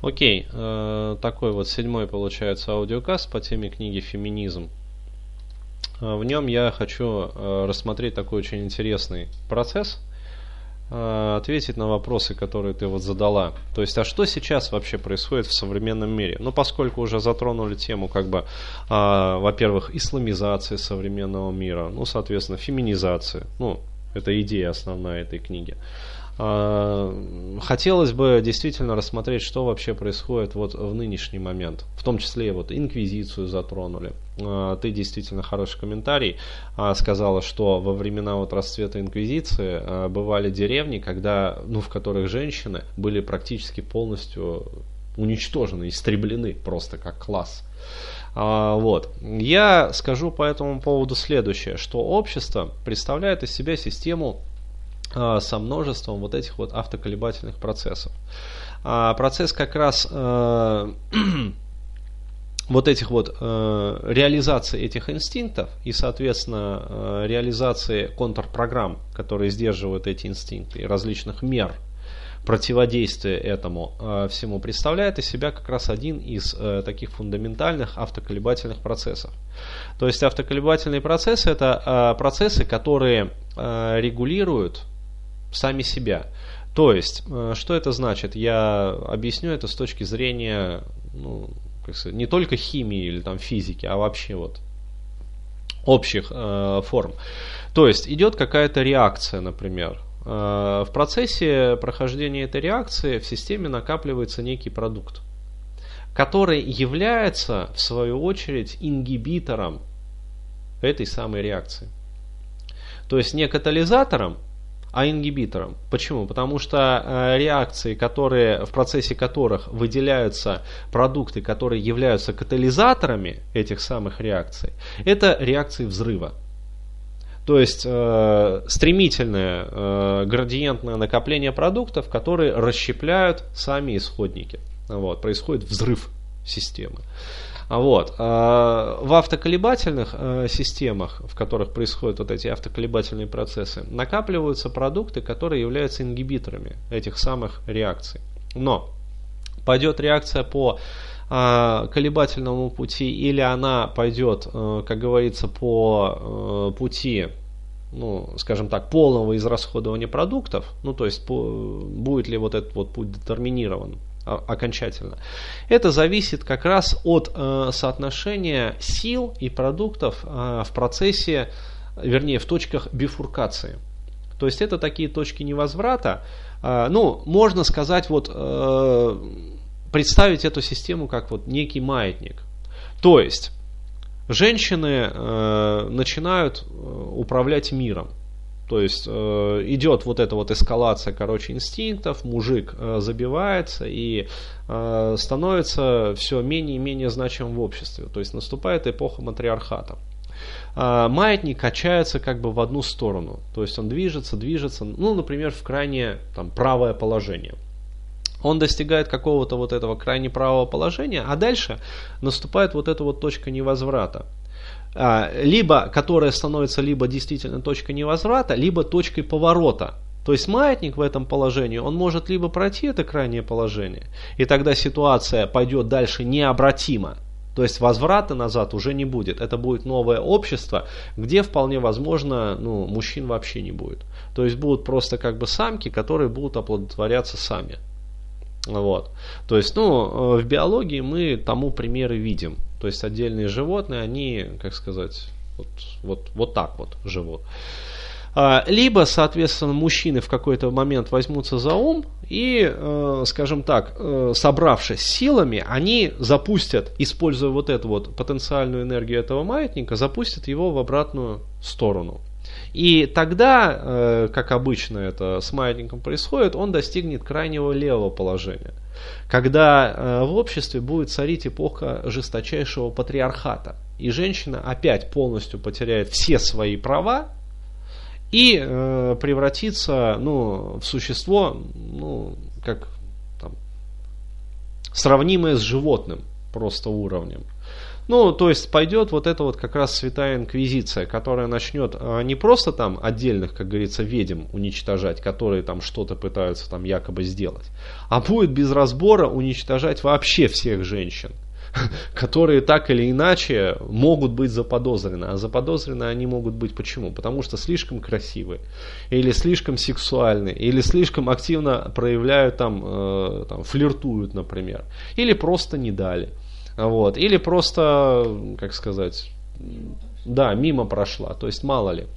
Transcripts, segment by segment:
Окей, такой вот 7-й получается аудиокаст по теме книги «Феминизм». В нем я хочу рассмотреть такой очень интересный процесс, ответить на вопросы, которые ты вот задала. То есть, а что сейчас вообще происходит в современном мире? Ну, поскольку уже затронули тему, во-первых, исламизации современного мира, ну, соответственно, феминизации. Ну, это идея основная этой книги. Хотелось бы действительно рассмотреть, что вообще происходит вот в нынешний момент. В том числе вот инквизицию затронули. Ты действительно хороший комментарий сказала, что во времена вот расцвета инквизиции бывали деревни, в которых женщины были практически полностью уничтожены, истреблены просто как класс. Вот. Я скажу по этому поводу следующее, что общество представляет из себя систему со множеством вот этих вот автоколебательных процессов. Процесс как раз вот этих вот реализации этих инстинктов и, соответственно, реализации контрпрограмм, которые сдерживают эти инстинкты, и различных мер противодействия этому всему, представляет из себя как раз один из таких фундаментальных автоколебательных процессов. То есть автоколебательные процессы — это процессы, которые регулируют сами себя. То есть, что это значит? Я объясню это с точки зрения, не только химии или там физики, а вообще вот общих форм. То есть, идет какая-то реакция, например. В процессе прохождения этой реакции в системе накапливается некий продукт, который является, в свою очередь, ингибитором этой самой реакции. То есть, не катализатором, а ингибитором. Почему? Потому что реакции, в процессе которых выделяются продукты, которые являются катализаторами этих самых реакций, это реакции взрыва. То есть стремительное градиентное накопление продуктов, которые расщепляют сами исходники. Вот, происходит взрыв системы. Вот. В автоколебательных системах, в которых происходят вот эти автоколебательные процессы, накапливаются продукты, которые являются ингибиторами этих самых реакций. Но пойдет реакция по колебательному пути, или она пойдет, как говорится, по пути, скажем так, полного израсходования продуктов, то есть будет ли вот этот вот путь детерминирован окончательно. Это зависит как раз от соотношения сил и продуктов в процессе, вернее, в точках бифуркации. То есть это такие точки невозврата. Можно сказать, представить эту систему как вот некий маятник. То есть женщины начинают управлять миром. То есть идет вот эта вот эскалация, инстинктов, мужик забивается и становится все менее и менее значимым в обществе. То есть наступает эпоха матриархата. Маятник качается в одну сторону. То есть он движется, например, в крайне правое положение. Он достигает какого-то вот этого крайне правого положения, а дальше наступает вот эта вот точка невозврата. Которая становится либо действительно точкой невозврата, либо точкой поворота. То есть маятник в этом положении, он может либо пройти это крайнее положение, и тогда ситуация пойдет дальше необратимо. То есть возврата назад уже не будет. Это будет новое общество, где вполне возможно мужчин вообще не будет. То есть будут просто самки, которые будут оплодотворяться сами. Вот. То есть, в биологии мы тому примеры видим. То есть отдельные животные, они, вот так вот живут. Либо, соответственно, мужчины в какой-то момент возьмутся за ум и, собравшись силами, они запустят, используя вот эту вот потенциальную энергию этого маятника, запустят его в обратную сторону. И тогда, как обычно это с маятником происходит, он достигнет крайнего левого положения. Когда в обществе будет царить эпоха жесточайшего патриархата. И женщина опять полностью потеряет все свои права и превратится в существо, сравнимое с животным просто уровнем. Ну, то есть пойдет вот эта вот как раз святая инквизиция, которая начнет не просто там отдельных, как говорится, ведьм уничтожать, которые там что-то пытаются там якобы сделать, а будет без разбора уничтожать вообще всех женщин, которые так или иначе могут быть заподозрены. А заподозрены они могут быть почему? Потому что слишком красивые, или слишком сексуальные, или слишком активно проявляют там флиртуют, например, или просто не дали. Вот. Или просто, как сказать, да, мимо прошла, то есть мало ли.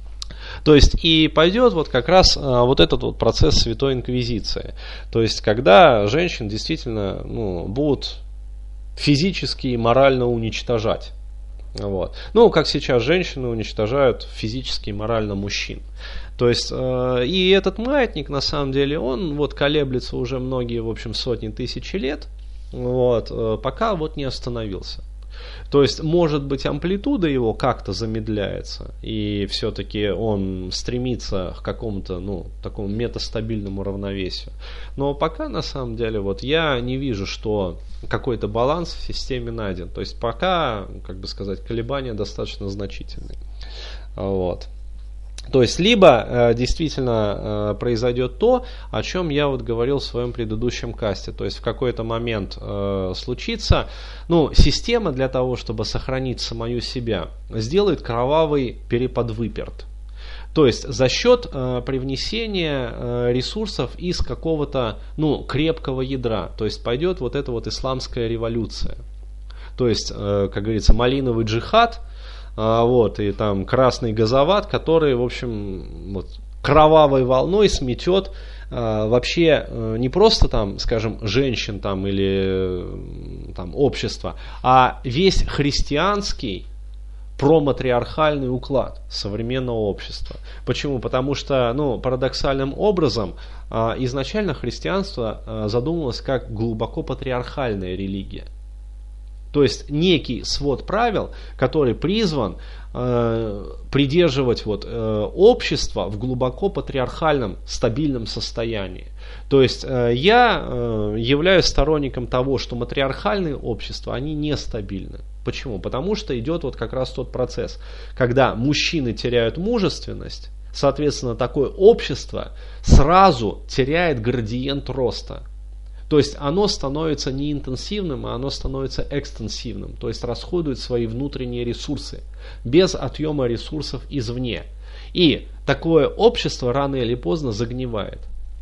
То есть и пойдет вот как раз вот этот вот процесс святой инквизиции. То есть когда женщин действительно будут физически и морально уничтожать. Вот. Ну, как сейчас женщины уничтожают физически и морально мужчин. То есть, и этот маятник, на самом деле, он вот колеблется уже многие, в общем, сотни тысяч лет. Вот, пока вот не остановился. То есть, может быть, амплитуда его как-то замедляется, и все-таки он стремится к какому-то, такому метастабильному равновесию. Но пока, на самом деле, вот я не вижу, что какой-то баланс в системе найден. То есть, пока, как бы сказать, колебания достаточно значительные. Вот. То есть, либо действительно произойдет то, о чем я вот говорил в своем предыдущем касте. То есть, в какой-то момент случится, система для того, чтобы сохранить самую себя, сделает кровавый переподвыперт. То есть, за счет привнесения ресурсов из какого-то, крепкого ядра. То есть, пойдет вот эта вот исламская революция. То есть, как говорится, малиновый джихад, вот, и там красный газоват, который, в общем, вот, кровавой волной сметет вообще не просто там, скажем, женщин там или там общество, а весь христианский проматриархальный уклад современного общества. Почему? Потому что, парадоксальным образом изначально христианство задумывалось как глубоко патриархальная религия. То есть некий свод правил, который призван придерживать общество в глубоко патриархальном стабильном состоянии. То есть я являюсь сторонником того, что матриархальные общества, они нестабильны. Почему? Потому что идет вот как раз тот процесс, когда мужчины теряют мужественность, соответственно, такое общество сразу теряет градиент роста. То есть оно становится не интенсивным, а оно становится экстенсивным. То есть расходует свои внутренние ресурсы без отъема ресурсов извне. И такое общество рано или поздно загнивает.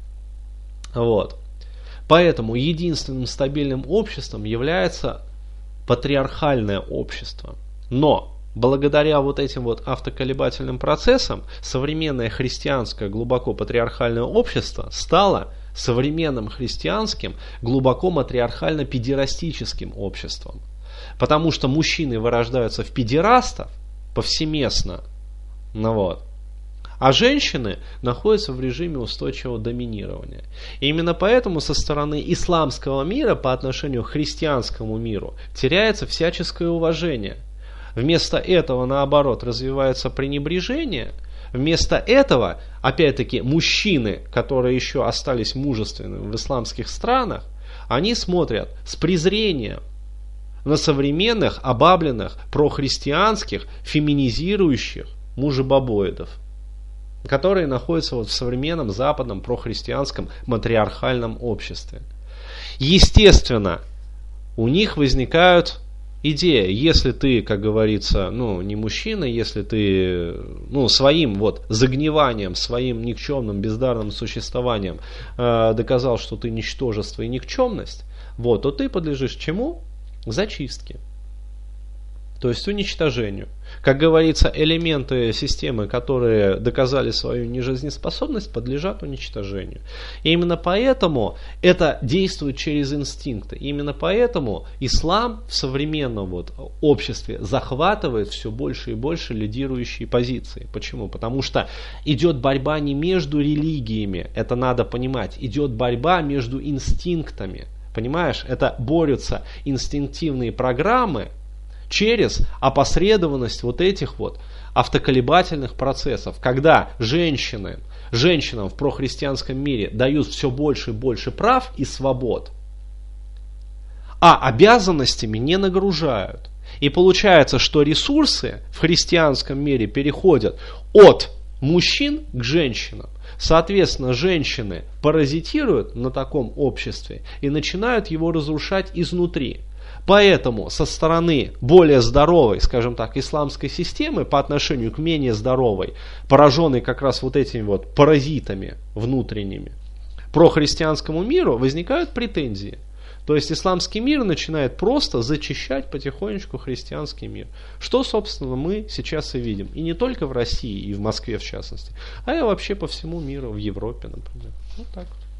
Вот. Поэтому единственным стабильным обществом является патриархальное общество. Но благодаря вот этим вот автоколебательным процессам современное христианское глубоко патриархальное общество стало современным христианским глубоко матриархально-педерастическим обществом. Потому что мужчины вырождаются в педерастов повсеместно, а женщины находятся в режиме устойчивого доминирования. И именно поэтому со стороны исламского мира по отношению к христианскому миру теряется всяческое уважение. Вместо этого, наоборот, развивается пренебрежение. Вместо этого, опять-таки, мужчины, которые еще остались мужественными в исламских странах, они смотрят с презрением на современных, обабленных, прохристианских, феминизирующих мужебобоидов, которые находятся в современном западном прохристианском матриархальном обществе. Естественно, у них возникают идея, если ты, как говорится, не мужчина, если ты своим загниванием, своим никчемным, бездарным существованием доказал, что ты ничтожество и никчемность, то ты подлежишь чему? Зачистке. То есть уничтожению. Как говорится, элементы системы, которые доказали свою нежизнеспособность, подлежат уничтожению. И именно поэтому это действует через инстинкты. И именно поэтому ислам в современном обществе захватывает все больше и больше лидирующие позиции. Почему? Потому что идет борьба не между религиями, это надо понимать, идет борьба между инстинктами. Понимаешь? Это борются инстинктивные программы через опосредованность этих автоколебательных процессов, когда женщинам в прохристианском мире дают все больше и больше прав и свобод, а обязанностями не нагружают. И получается, что ресурсы в христианском мире переходят от мужчин к женщинам. Соответственно, женщины паразитируют на таком обществе и начинают его разрушать изнутри. Поэтому со стороны более здоровой, скажем так, исламской системы по отношению к менее здоровой, пораженной как раз вот этими вот паразитами внутренними, прохристианскому миру возникают претензии. То есть исламский мир начинает просто зачищать потихонечку христианский мир. Что, собственно, мы сейчас и видим. И не только в России, и в Москве в частности, а и вообще по всему миру, в Европе, например. Вот так вот.